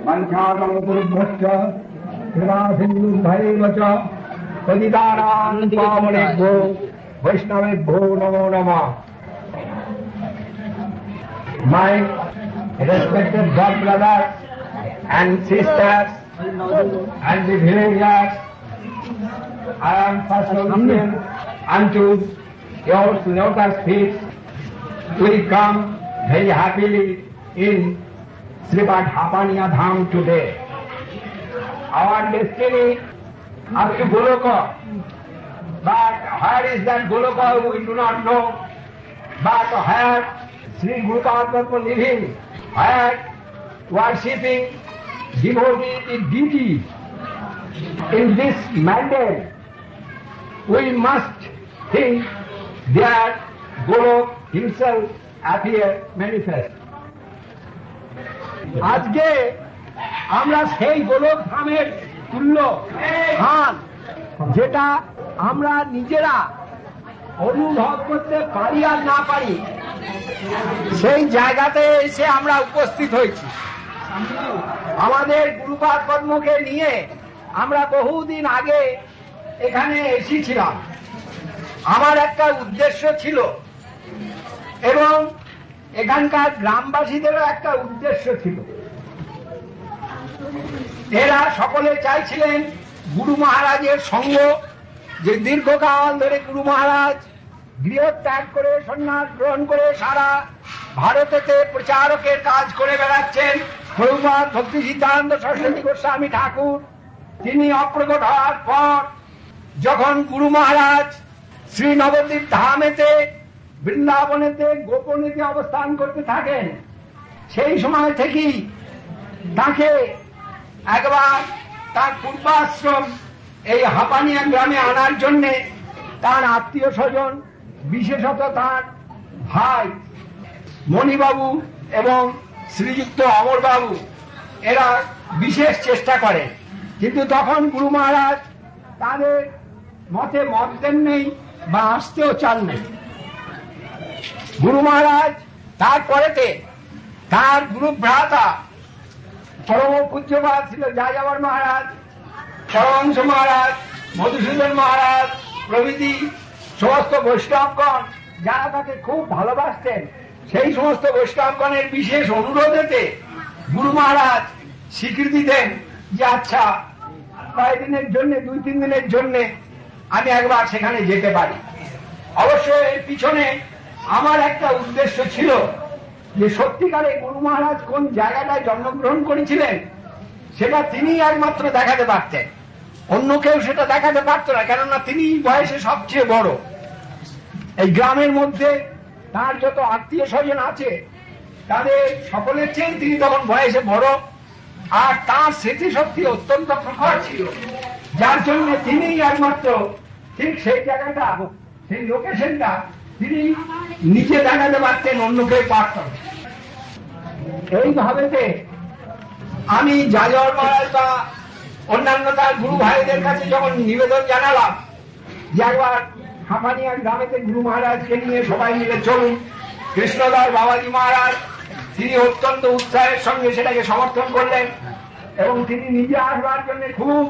वंशाकल्पतरुभ्यश्च कृपासिन्धुभ्यैव च पतितानां पावनेभ्यो वैष्णवेभ्यो नमो नमः। My respected God brothers and sisters and the villagers, I am first looking unto your lotus feet. We come very happily in Srimad Hapaniya Dham today. Our destiny up to Goloka, but where is that Goloka we do not know, but where Sri Guru Padma living, where worshipping devotee deity. In this mandate, we must think that Golok himself appear manifest. আজকে আমরা সেই গোলক ধামের তুল্য স্থান যেটা আমরা নিজেরা অনুভব করতে পারি আর না পারি, সেই জায়গাতে এসে আমরা উপস্থিত হয়েছি। আমাদের গুরুপাদ পদ্মকে নিয়ে আমরা বহুদিন আগে এখানে এসেছিলাম। আমার একটা উদ্দেশ্য ছিল এবং এখানকার গ্রামবাসীদেরও একটা উদ্দেশ্য ছিল। এরা সকলে চাইছিলেন গুরু মহারাজের সঙ্গ, যে দীর্ঘকাল ধরে গুরু মহারাজ গৃহত্যাগ করে সন্ন্যাস গ্রহণ করে সারা ভারতেতে প্রচারকের কাজ করে বেড়াচ্ছেন। প্রভুপাদ ভক্তি সিদ্ধান্ত সরস্বতী গোস্বামী ঠাকুর তিনি অপ্রকট হওয়ার পর যখন গুরু মহারাজ শ্রী নবদ্বীপ ধামেতে বৃন্দাবনেতে গোপনেতে অবস্থান করতে থাকেন, সেই সময় থেকেই তাকে একবার তার পূর্বাশ্রম এই হাপানিয়া গ্রামে আনার জন্য তার আত্মীয় স্বজন, বিশেষত তার ভাই মণিবাবু এবং শ্রীযুক্ত অমরবাবু এরা বিশেষ চেষ্টা করে, কিন্তু তখন গুরু মহারাজ তাদের মতে মত দেন নেই বা আসতেও চান নেই। গুরু মহারাজ তারপরেতে তার গুরু ভ্রাতা পরম পূজ্যপাদ ছিল যাযাবর মহারাজ, পরমহংস মহারাজ, মধুসূদন মহারাজ প্রভৃতি সমস্ত বৈষ্ণবগণ যারা তাকে খুব ভালোবাসতেন, সেই সমস্ত বৈষ্ণবগণের বিশেষ অনুরোধেতে গুরু মহারাজ স্বীকৃতি দেন যে আচ্ছা কয়েকদিনের জন্য 2-3 দিনের জন্য আমি একবার সেখানে যেতে পারি। অবশ্য এর পিছনে আমার একটা উদ্দেশ্য ছিল যে সত্যিকারে গুরু মহারাজ কোন জায়গাটায় জন্মগ্রহণ করেছিলেন সেটা তিনি একমাত্র দেখাতে পারতেন, অন্য কেউ সেটা দেখাতে পারত না, কেননা তিনি বয়সে সবচেয়ে বড়। এই গ্রামের মধ্যে তার যত আত্মীয় স্বজন আছে তাদের সকলের চেয়ে তিনি তখন বয়সে বড়, আর তার স্মৃতিশক্তি অত্যন্ত প্রখর ছিল, যার জন্য তিনি একমাত্র ঠিক সেই জায়গাটা, সেই লোকেশনটা তিনি নিজে দেখাতে পারতেন, অন্য কেউ পারত না। এইভাবেতে আমি যাযাবর মহারাজ বা অন্যান্য তার গুরু ভাইদের কাছে যখন নিবেদন জানালাম যে একবার হাঁপানিয়া গ্রামেতে গুরু মহারাজকে নিয়ে সবাই মিলে চলুন, কৃষ্ণদাস বাবাজি মহারাজ তিনি অত্যন্ত উৎসাহের সঙ্গে সেটাকে সমর্থন করলেন এবং তিনি নিজে আসবার জন্য খুব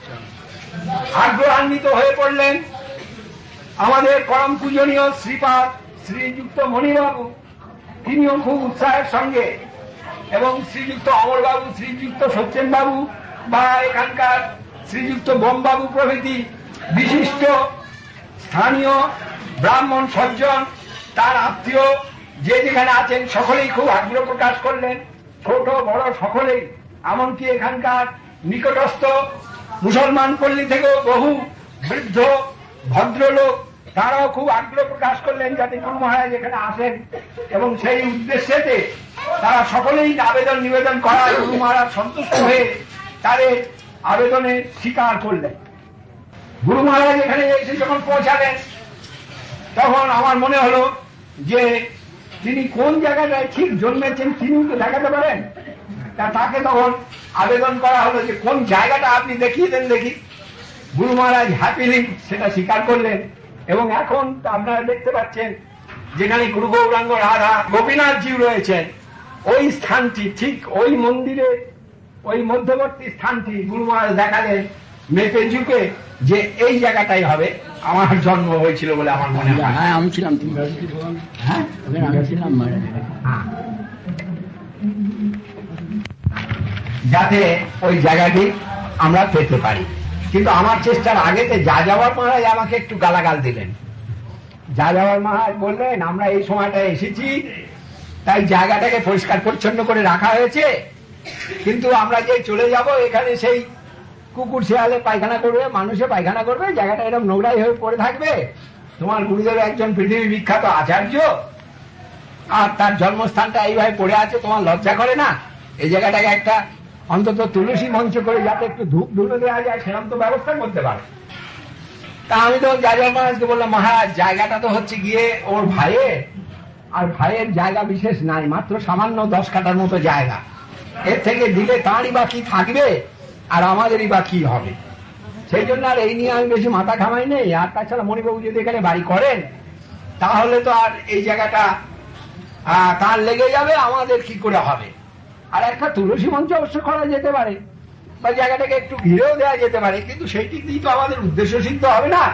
আগ্রহান্বিত হয়ে পড়লেন। আমাদের পরম পূজনীয় শ্রীপাদ শ্রীযুক্ত মণিবাবু তিনিও খুব উৎসাহের সঙ্গে, এবং শ্রীযুক্ত অমরবাবু, শ্রীযুক্ত সত্যেনবাবু বা এখানকার শ্রীযুক্ত বোমবাবু প্রভৃতি বিশিষ্ট স্থানীয় ব্রাহ্মণ সজ্জন তার আত্মীয় যে যেখানে আছেন সকলেই খুব আগ্রহ প্রকাশ করলেন, ছোট বড় সকলেই। এমনকি এখানকার নিকটস্থ মুসলমান পল্লী থেকেও বহু বৃদ্ধ ভদ্রলোক তারাও খুব আগ্রহ প্রকাশ করলেন যাতে গুরু মহারাজ এখানে আসেন, এবং সেই উদ্দেশ্যেতে তারা সকলেই আবেদন নিবেদন করার গুরু মহারাজ সন্তুষ্ট হয়ে তাদের আবেদনে স্বীকার করলেন। গুরু মহারাজ এখানে এসে যখন পৌঁছালেন তখন আমার মনে হলো যে তিনি কোন জায়গাটায় ঠিক জন্মেছেন তিনি তো দেখাতে পারেন, তাকে তখন আবেদন করা হলো যে কোন জায়গাটা আপনি দেখিয়ে দেন দেখি। গুরু মহারাজ হ্যাপিলি সেটা স্বীকার করলেন, এবং এখন আপনারা দেখতে পাচ্ছেন যেখানে গুরু গৌরাঙ্গ রাধা গোপীনাথজিও রয়েছেন, ওই স্থানটি ঠিক ওই মন্দিরের ওই মধ্যবর্তী স্থানটি গুরু মহারাজ দেখালেন মেপে ঝুঁকে যে এই জায়গাটাই হবে আমার জন্ম হয়েছিল বলে আমার মনে হয়। হ্যাঁ, আমি ছিলাম, হ্যাঁ আমি ছিলাম, যাতে ওই জায়গাটি আমরা পেতে পারি। কিন্তু আমার চেষ্টার আগেতে যাযাবর মহারাজ আমাকে একটু গালাগাল দিলেন। যাযাবর মহারাজ বললেন, আমরা এই সময়টায় এসেছি তাই জায়গাটাকে পরিষ্কার পরিচ্ছন্ন করে রাখা হয়েছে, কিন্তু আমরা যে চলে যাব এখানে সেই কুকুর শেয়ালে পায়খানা করবে, মানুষে পায়খানা করবে, জায়গাটা এরকম নোংরাই হয়ে পড়ে থাকবে। তোমার গুরুদেব একজন পৃথিবী বিখ্যাত আচার্য, আর তার জন্মস্থানটা এইভাবে পড়ে আছে, তোমার লজ্জা করে না? এই জায়গাটাকে একটা অন্তত তুলসী মঞ্চ করে যাতে একটু ধূপ ধুলো দেওয়া যায় সেরকম তো ব্যবস্থা করতে পারে। তা আমি তো যাযাবর মহারাজকে বললাম, মহারাজ জায়গাটা তো হচ্ছে গিয়ে ওর ভাইয়ের, আর ভাইয়ের জায়গা বিশেষ নাই, মাত্র সামান্য 10 কাঠার মতো জায়গা, এর থেকে দিলে তাঁরই বা কি থাকবে আর আমাদেরই বা কি হবে। সেই জন্য আর এই নিয়ে আমি বেশি মাথা ঘামাই নেই। আর তাছাড়া মণিবাবু যদি এখানে বাড়ি করেন তাহলে তো আর এই জায়গাটা তার লেগে যাবে, আমাদের কি করে হবে। আর একটা তুলসী মঞ্চ অবশ্য করা যেতে পারে, বা জায়গাটাকে একটু ঘিরেও দেওয়া যেতে পারে, কিন্তু সেইটি দিয়ে তো আমাদের উদ্দেশ্য সিদ্ধ হবে না।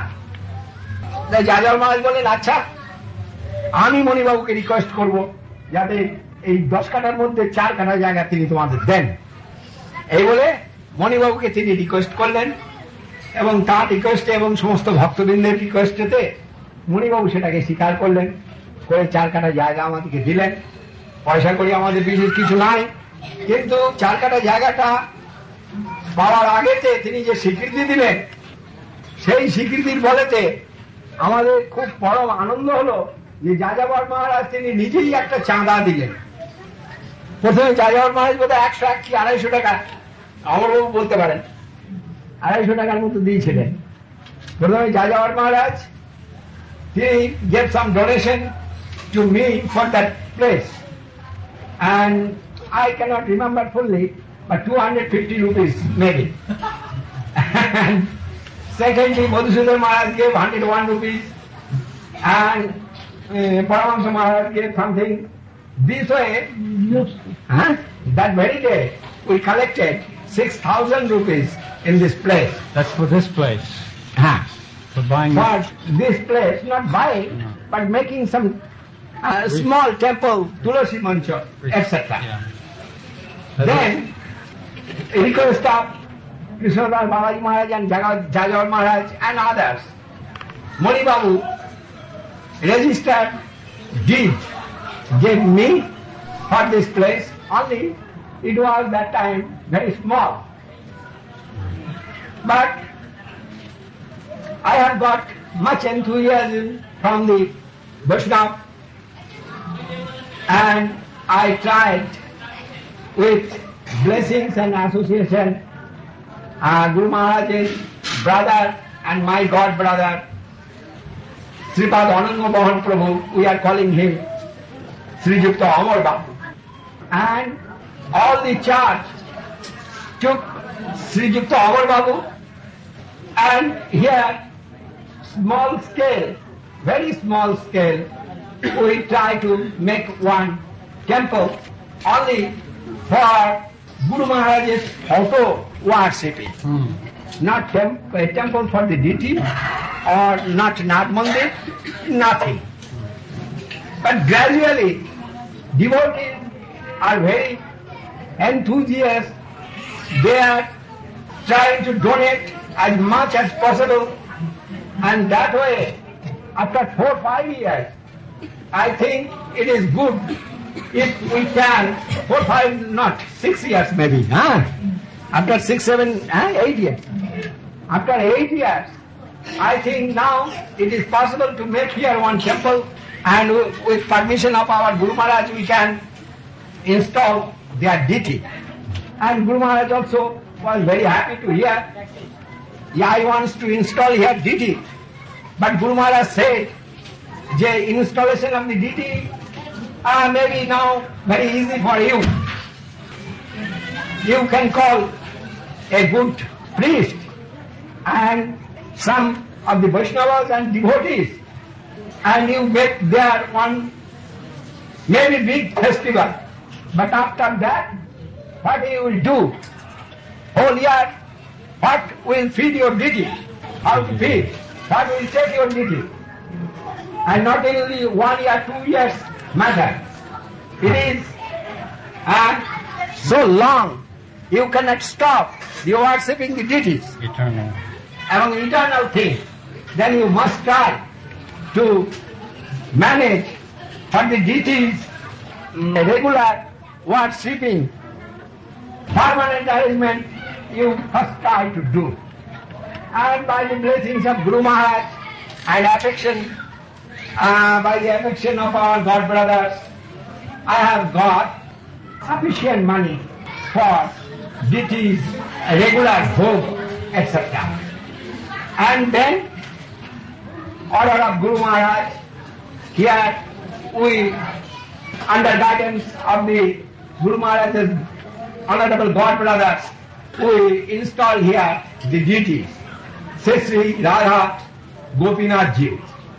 যাযাবর মহারাজ বলেন, আচ্ছা আমি মণিবাবুকে রিকোয়েস্ট করব যাতে এই 10 কাঠার মধ্যে 4 কাঠা জায়গা তিনি তোমাদের দেন। এই বলে মণিবাবুকে তিনি রিকোয়েস্ট করলেন, এবং তার রিকোয়েস্টে এবং সমস্ত ভক্তবৃন্দের রিকোয়েস্টেতে মণিবাবু সেটাকে স্বীকার করলেন, করে 4 কাঠা জায়গা আমাদেরকে দিলেন। পয়সা করি আমাদের বিশেষ কিছু নাই, কিন্তু 4 কাঠা জায়গাটা পাওয়ার আগেতে তিনি যে স্বীকৃতি দিলেন, সেই স্বীকৃতির বলেতে আমাদের খুব পরম আনন্দ হলো যে যাযাবর মহারাজ তিনি নিজেই একটা চাঁদা দিলেন। প্রথমে যাযাবর মহারাজ বোধহয় 100 কি 250 টাকা, অমরবাবু বলতে পারেন, 250 টাকার মতো দিয়েছিলেন। প্রথমে যাযাবর মহারাজ তিনি gave some donation to me for that place, and I cannot remember fully, but 250 rupees maybe. And secondly, Madhusudan Maharaj gave 101 rupees, and Paramahansa Maharaj gave something. This way, that very day, we collected 6,000 rupees in this place. That's for this place. For buying. For this place, not buying, but making some small temple, Tulasi Mancha, etc. Yeah. Then, request of Krishnadas Balaji Maharaj and Jajavar Maharaj and others, Mani Babu registered deed gave me for this place, only it was that time very small. But I have got much enthusiasm from the Vaishnava, and I tried with blessings and association, Guru Maharaj's brother and my god brother, Sripad Ananga Mohan Prabhu, we are calling him Sri Yukta Amar Babu. And all the church took Sri Yukta Amar Babu, and here small scale, very small scale, we try to make one temple only for Guru Maharaj's photo worshipping. Not a temple for the deity, or not Nath Mandir, nothing. But gradually, devotees are very enthusiastic. They are trying to donate as much as possible, and that way, after 4-5 years, I think it is good if we can, 4-5, not 6 years maybe, after 6, 7, 8 years. After 8 years, I think now it is possible to make here one temple, and with permission of our Guru Maharaj we can install their deity. And Guru Maharaj also was very happy to hear, I wants to install here deity. But Guru Maharaj said, the installation of the deity maybe now very easy for you. You can call a good priest and some of the Vaishnavas and devotees, and you make there one maybe big festival. But after that, what you will do? whole year, what will feed your deity, how to feed, what will take your deity. And not only 1 year, 2 years matter. It is so long, you cannot stop the worshipping the deities. Eternal. Among eternal things, then you must try to manage for the deities regular worshipping, permanent arrangement you first try to do. And by the blessings of Guru Maharaj and affection, by the affection of our God brothers, I have got sufficient money for deities, regular bhog, etc. And then, order of Guru Maharaj, here we, under guidance of the Guru Maharaj's honorable God brothers, we install here the deities, Sri Radha Gopinath Ji.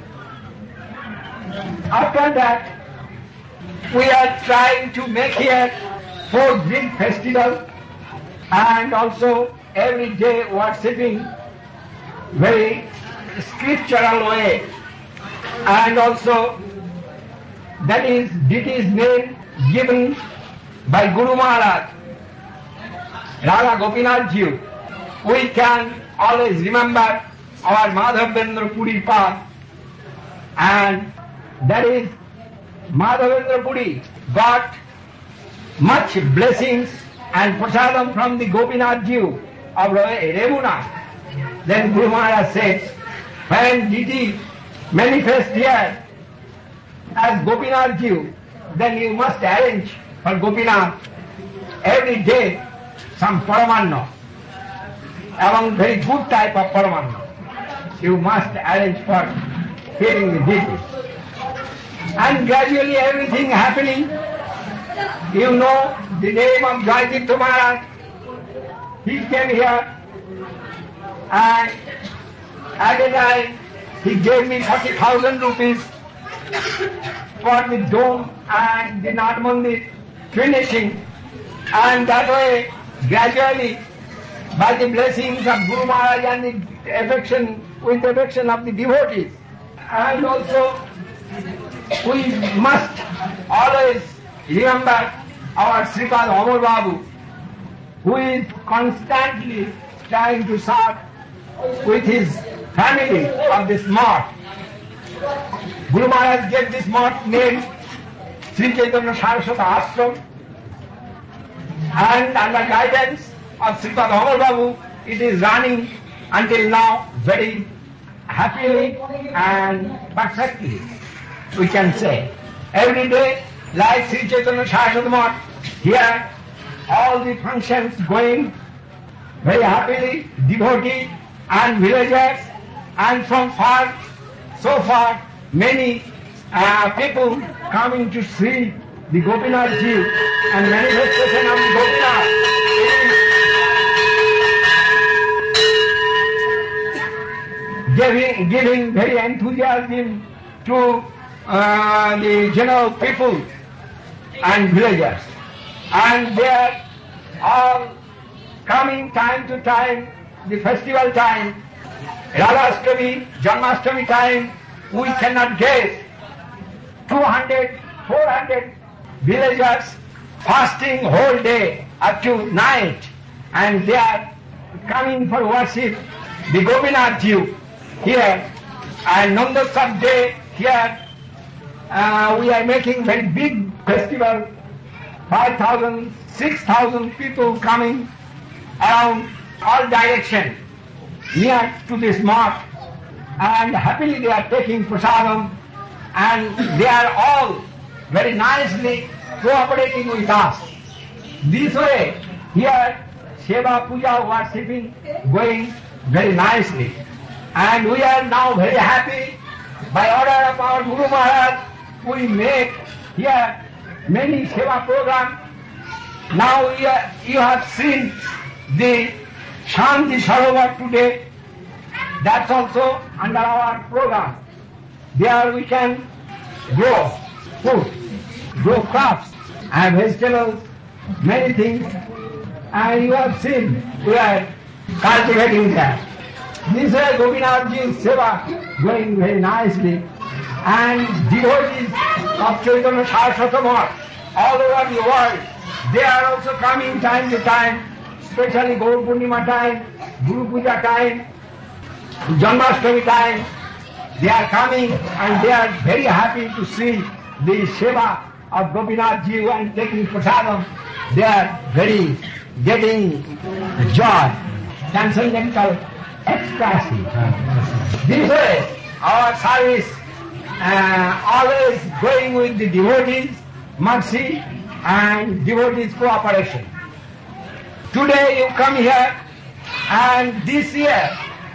After that, we are trying to make here 4 big festivals and also every day worshipping very scriptural way, and also that is deity's name given by Guru Maharaj, Radha Gopinath Ji. We can always remember our Madhavendra Puri path, and that is Madhavendra Puri got much blessings and prasadam from the Gopinath Ji of Remuna. Then Guru Maharaj says, when deity manifests here as Gopinath Ji, then you must arrange for Gopinath every day some paramanna, among very good type of paramanna. You must arrange for feeding the deity. And gradually everything happening. You know the name of Jayadipta Maharaj. He came here and at a time he gave me 40,000 rupees for the dome and the Nath Mandir finishing. And that way, gradually, by the blessings of Guru Maharaj and the affection, with the affection of the devotees, and also we must always remember our Sripad Amar Babu, who is constantly trying to serve with his family of this mart. Guru Maharaj gave this mart name Sri Chaitanya Saraswata Ashram, and under guidance of Sripad Amar Babu, it is running until now very happily and perfectly, we can say. Every day, like Sri Chaitanya Saraswata Math, here all the functions going very happily, devotee and villagers, and from far, so far, many people coming to see the Gopinath Ji and manifestation of the Gopinath. Giving very enthusiasm to the general people and villagers. And they are all coming time to time, the festival time, Radhastami, Janmashtami time, we cannot guess. 200, 400 villagers fasting whole day up to night, and they are coming for worship the Gopinath Ji here. And Nandotsav day here, we are making very big festival, 5,000, 6,000 people coming around all direction near to this mosque, and happily they are taking prasadam, and they are all very nicely cooperating with us. This way, here, Seva Puja worshipping going very nicely. And we are now very happy. By order of our Guru Maharaj, we make here many Seva programs. Now you have seen the Shanti Sarovar today. That's also under our program. There we can grow food, grow crops and vegetables, many things. and you have seen we are cultivating that. This way Gopinathji's seva going very nicely, and devotees of Chaitanya Saraswati Math all over the world, they are also coming time to time, especially Gaur Purnima time, Guru Puja time, Janmashtami time. They are coming and they are very happy to see the seva of Gopinathji and taking prasadam. They are very getting joy, transcendental ecstasy. This way our service always going with the devotees' mercy and devotees' cooperation. Today you come here, and this year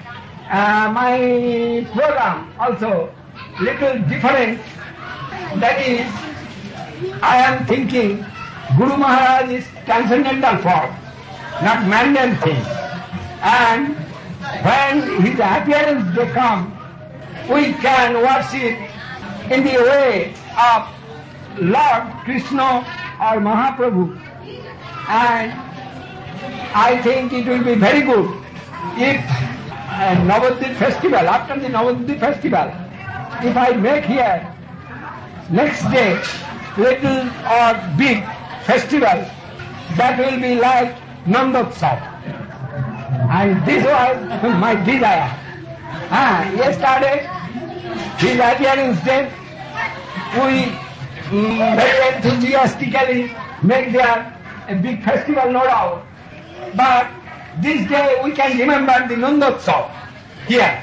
my program also little different. That is, I am thinking Guru Maharaj is transcendental form, not man-made thing. And when his appearance they come, we can worship in the way of Lord Krishna or Mahaprabhu. And I think it will be very good if Navadvip festival, after the Navadvip festival, if I make here next day little or big festival, that will be like Nandotsav. And this was my desire. Yesterday, his appearance day, we very enthusiastically make there a big festival, no doubt. But this day we can remember the Nandotsav here.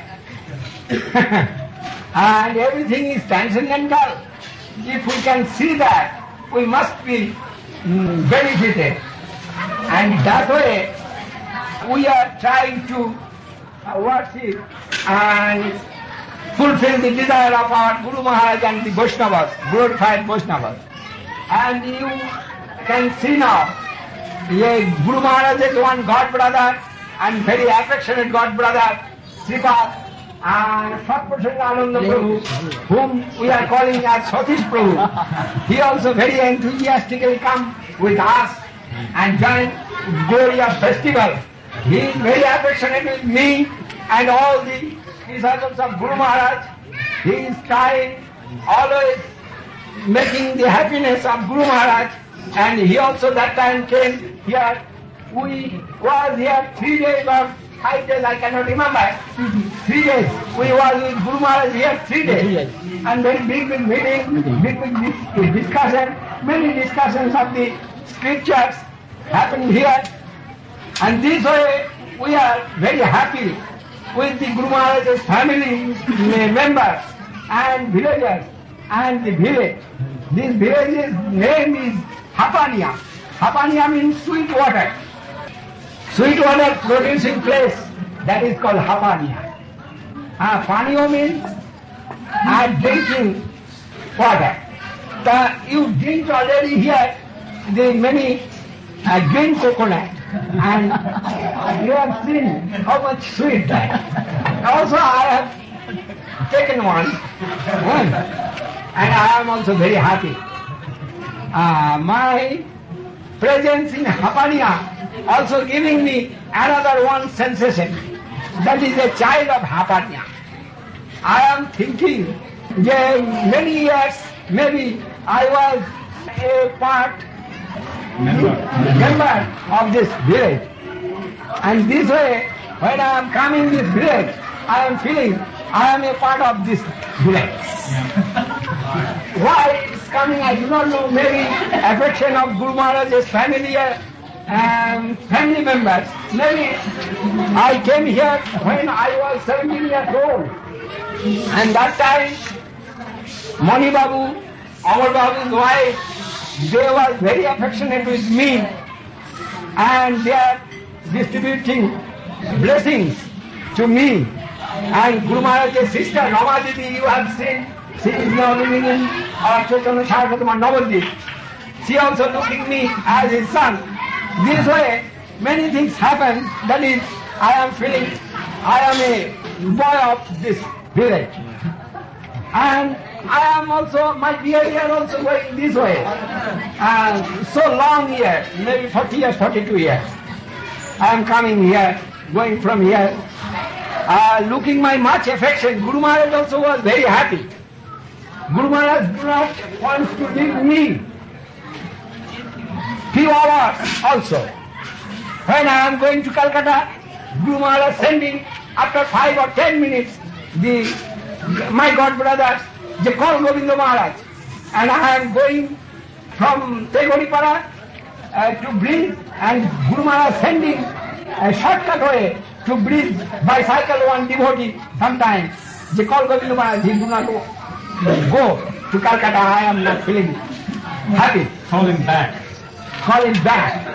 And everything is transcendental. If we can see that, we must be benefited. And that way we are trying to worship and fulfill the desire of our Guru Maharaj and the Vaishnavas, glorified Vaishnavas. And you can see now, Guru Maharaj is one God brother and very affectionate God brother, Sripad, and Satprasanga Prabhu, whom we are calling as Satish Prabhu. He also very enthusiastically come with us and join glorious festival. He is very affectionate with me and all the disciples of Guru Maharaj. He is trying, always making the happiness of Guru Maharaj. And he also that time came here. We was here 3 days or 5 days, I cannot remember. 3 days. We was with Guru Maharaj here 3 days. And then big meeting, big discussion, many discussions of the scriptures happened here. And this way we are very happy with the Guru Maharaj's family members and villagers and the village. This village's name is Hapania. Hapania means sweet water. Sweet water producing place, that is called Hapania. Panio means drinking water. You drink already here the many green coconut, and you have seen how much sweet that. Also I have taken one, and I am also very happy. My presence in Hapania also giving me another one sensation. That is a child of Hapania. I am thinking that many years, maybe I was a member of this village. And this way, when I am coming this village, I am feeling I am a part of this village. Why it's coming, I do not know. Maybe affection of Guru Maharaj's family and family members. Maybe I came here when I was 17 years old. And that time, Mani Babu, Amar Babu's wife, they were very affectionate with me. And they are distributing blessings to me. And Guru Maharaj's sister, Rama Devi, you have seen, she is now living in our Chaitanya Saraswati Math Navadvip. She also looking me as his son. This way, many things happen. That is, I am feeling I am a boy of this village. And I am also, my behavior also going this way. So long years, maybe 40 years, 42 years. I am coming here, going from here, looking my much affection. Guru Maharaj also was very happy. Guru Maharaj do not want to leave me few hours also. When I am going to Calcutta, Guru Maharaj sending after 5 or 10 minutes my god brothers, they call Govinda Maharaj, and I am going from Tegoripara to Bridge, and Guru Maharaj sending a shortcut way to Bridge by cycle one devotee sometimes. They call Govinda Maharaj, he do not go to Calcutta, I am not feeling happy. Call him back. Call him back.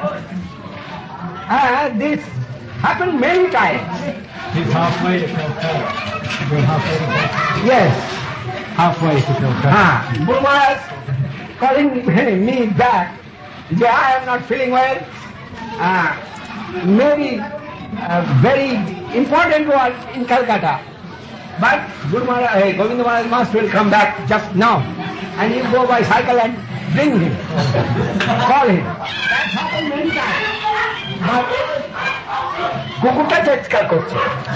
This happened many times. He's halfway to Calcutta. You're halfway to Calcutta. Yes. Halfway to Calcutta. Guru Maharaj calling me back. I am not feeling well. Maybe very important work in Calcutta. But Guru Maharaj, Govinda Maharaj must will come back just now. And you go by cycle and bring him. Call him. That happened many times. But কুকুরটা চিৎকার করছে।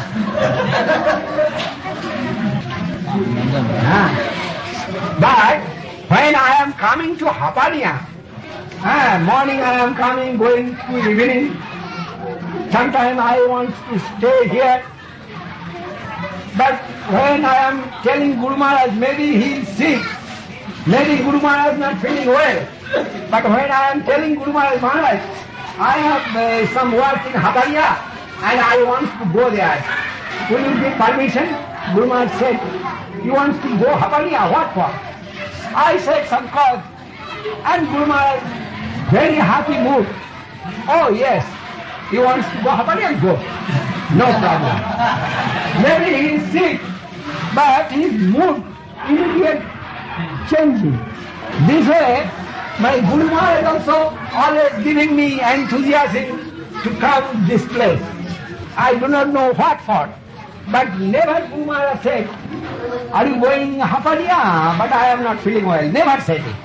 But when I am coming to Hapania, morning I am coming, going to evening. Sometimes I want to stay here. But when I am telling Guru Maharaj, maybe he is sick, maybe Guru Maharaj is not feeling well. But when I am telling Guru Maharaj, I have some work in Hapania and I want to go there. Will you give permission? Guru Maharaj said, you want to go Hapania? What for? I said some cause. And Guru Maharaj, very happy mood. Oh yes, he wants to go Hapania, go. No problem. Maybe he is sick, but his mood immediate changing. This way, my Guru Maharaj also always giving me enthusiasm to come this place. I do not know what for, but never Guru Maharaj said, are you going Hapania? But I am not feeling well. Never said it.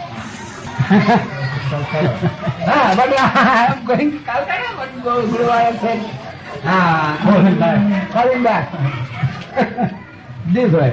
But I am going to Calcutta, but Guru Maharaj said, call him back. Call him back. This way.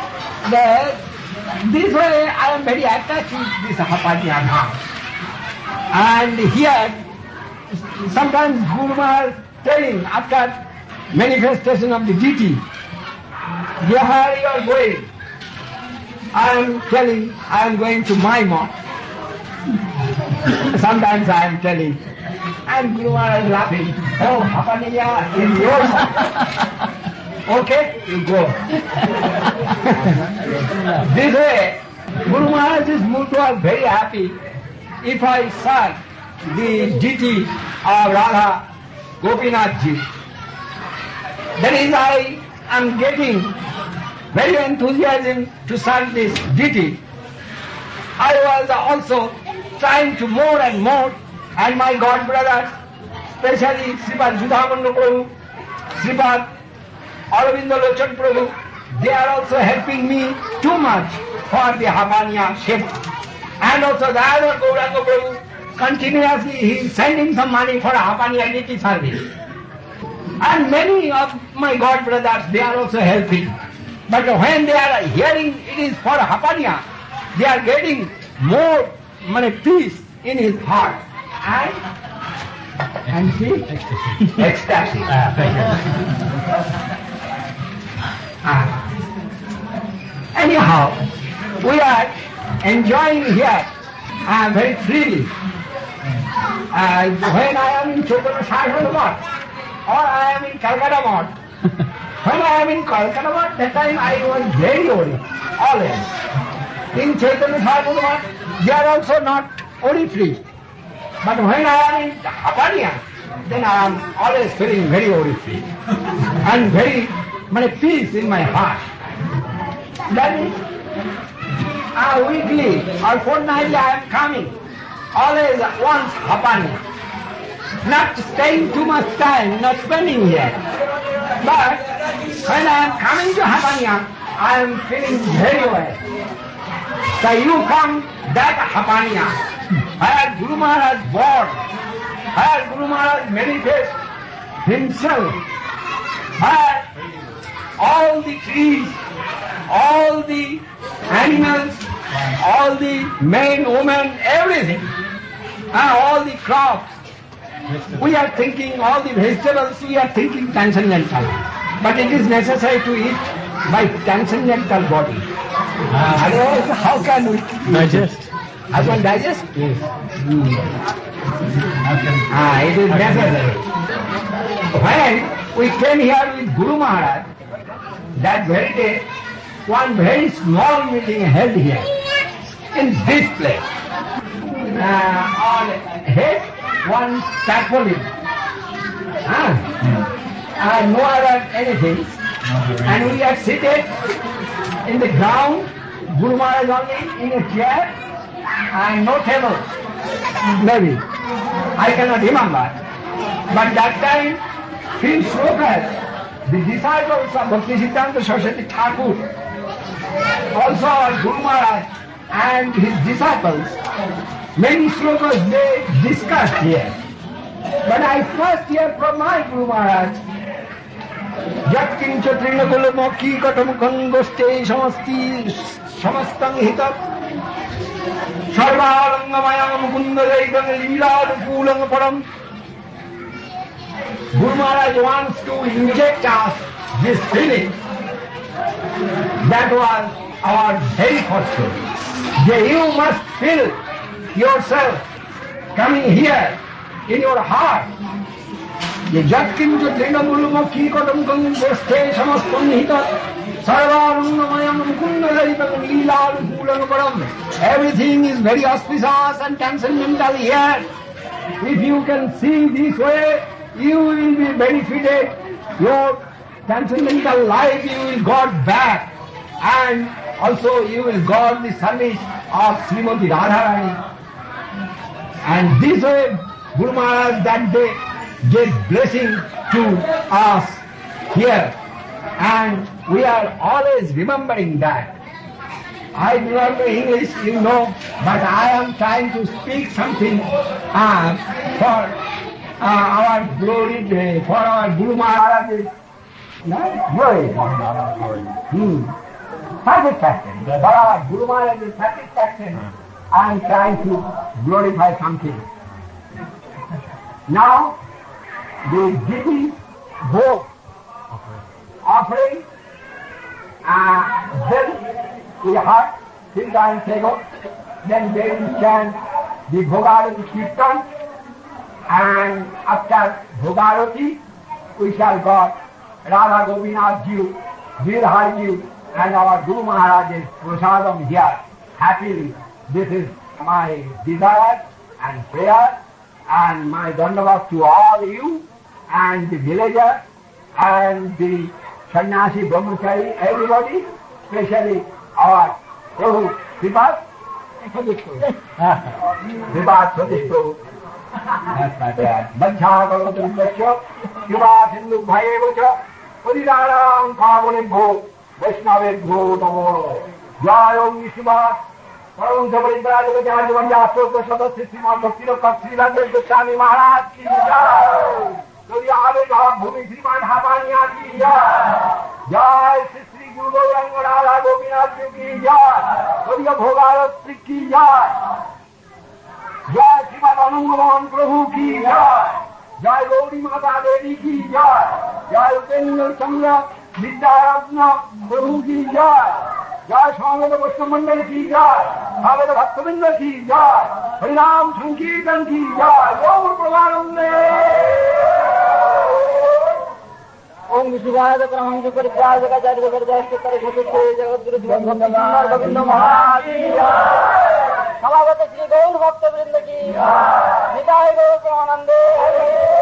This way I am very attached to this Hapania Dham. And here, sometimes Guru Maharaj telling after manifestation of the deity, where you are going? I am telling, I am going to my mouth. Sometimes I am telling, and Guru Maharaj is laughing, oh, Hapania is yours. Okay, you go. This way, Guru Maharaj's mood was very happy if I serve the deity of Radha Gopinath Ji. That is, I am getting very enthusiasm to serve this deity. I was also trying to more and more, and my god brothers, especially Sripad Sudhamananda Prabhu, Sripad Aurobindo Lochan Prabhu, they are also helping me too much for the Hapania Seva. And also the other Gauranga Prabhu, continuously he is sending some money for Hapania deity service. And many of my god brothers, they are also helping. But when they are hearing it is for Hapania, they are getting more peace in his heart. And see? Ecstasy. Thank you. Anyhow, we are enjoying here very freely. When I am in Chaitanya Saraswati Math, or I am in Calcutta Math, when I am in Calcutta Math, that time I was very Ori, always. In Chaitanya Saraswati Math, they are also not Ori free. But when I am in Hapania, then I am always feeling very Ori free. And very peace in my heart. That is, weekly or fortnightly I am coming, always once Hapania. Not staying too much time, not spending here. But when I am coming to Hapania, I am feeling very well. So you come that Hapania, where Guru Maharaj born, where Guru Maharaj manifests himself had all the trees, all the animals, all the men, women, everything, all the crops. We are thinking all the vegetables, we are thinking transcendental. But it is necessary to eat by transcendental body. Otherwise, how can we Digest. I can digest? Yes. It is necessary. When we came here with Guru Maharaj, that very day, one very small meeting held here, in this place. On head, one tarpaulin. No other anything. And we are seated in the ground, Guru Maharaj only in a chair, and no table. Maybe. I cannot remember. But that time, few slokas, the disciples of Bhaktisiddhanta Saraswati Thakur, also our Guru Maharaj and his disciples, many slokas they discussed here. But I first hear from my Guru Maharaj, Yat kincha trinakula mokhi katamukang goste samastang hitat sarvalangamayam mukunda jaitang leeladukulang param. Guru Maharaj wants to inject us this feeling. That was our very first story. You must feel yourself coming here in your heart. Jatkincha trinamulmukhi katamukang goste samastang hitat sarvalangamayam mukunda jaitang leeladukulang param. Everything is very auspicious and transcendental here. If you can see this way, you will be benefited. Your transcendental life you will got back, and also you will got the service of Srimati Radharani. And this way Guru Maharaj that day gave blessing to us here, and we are always remembering that. I do not know English, you know, but I am trying to speak something for our glory, for our Guru Maharaj's glory. Satisfaction. For our Guru Maharaj's satisfaction, I am trying to glorify something. Now, the giving both offering, then we heard 3 times ago, then they will chant the Bhogarati Kirtan, and after Bhogarati we shall got Radha Gopinath Ji, Girdhar Ji, and our Guru Maharaj's prasadam here. Happily, this is my desire and prayer and my dandavat to all you and the villagers and the sannyasi, brahmachari, everybody, especially our Prabhu Sripad Satish Prabhu. That's my prayer. Bhaджākarotamtasya Yuvāsindhu bhayevacha Paridaram pāvanebho Vaishnavebho namo. Jaya Om Yishivā Param Sabarindrājakarya Vanyāsota Sadasya Srimad Bhakti-Rakha Srīrāja Goswami Maharaj ki jai. Jaya Bhumi Srimad Bhavaniya ki jai. Jai Sri Guru Gauranga Radha Gopinath Ji ki jai. Jaya Bhogaratri ki jai. Jai Srimad Anandamohan Prabhu ki jai. Jai Gauri Mata Devi ki jai. Jai Upendra Chandra Vidyaratna Prabhu ki jai. Jai Swamita Vaishnava Mandal ki jai. Bhavata Bhaktavinda ki jai. Harinam Sankirtan ki jai. Om Pravanande. Om Vishuvada Prahamsa Paripraja Kajarya Varjashta Tarashapite Jagadguru Dhvandhamdhamar Govinda Maharaj ki jai. Samagata Shri Gaur Bhakta Vrinda ki jai. Nitaya Gaur Pramanande.